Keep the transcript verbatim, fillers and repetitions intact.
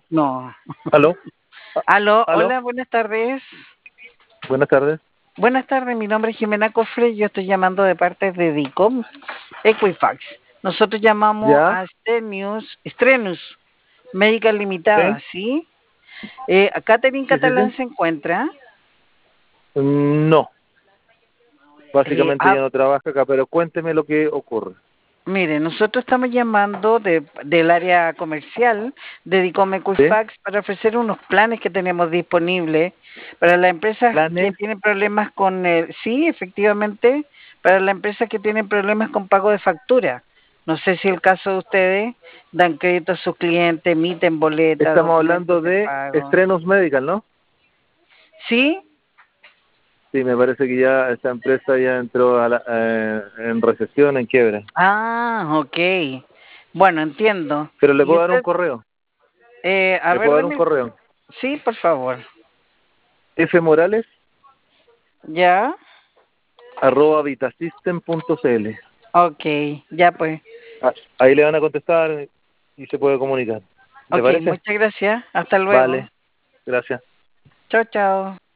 No. ¿Aló? Ah, Aló, ¿Aló? hola, buenas tardes. Buenas tardes. Buenas tardes, mi nombre es Jimena Cofre, yo estoy llamando de parte de DICOM Equifax. Nosotros llamamos ¿Ya? a Strenus, Strenus Médica ¿Sí? Limitada, ¿sí? Eh, Catherine Sí, sí, Catalán sí. se encuentra. Mm, No, Eh, básicamente ah, ya no trabaja acá, pero cuénteme lo que ocurre. Mire, nosotros estamos llamando de, del área comercial de DICOM ¿Sí? Equifax para ofrecer unos planes que tenemos disponibles para las empresas que ¿Planes? tienen problemas con el, sí, efectivamente, para las empresas que tienen problemas con pago de factura. No sé si el caso de ustedes dan crédito a sus clientes, emiten boletas, Estamos documentos hablando de de pago. Estrenos Medical, ¿no? ¿Sí? Sí, me parece que ya esta empresa ya entró a la- eh, en recesión, en quiebra. Ah, ok. Bueno, entiendo. Pero le Y puedo dar un usted, correo. eh, a Le ver, puedo dar un deme, correo. sí, por favor. fmorales ¿Ya? arroba vitasystem punto cl. Ok, ya pues. Ah, ahí le van a contestar y se puede comunicar. ¿Le Ok, parece? muchas gracias. Hasta luego. Vale, gracias. Chao, chao.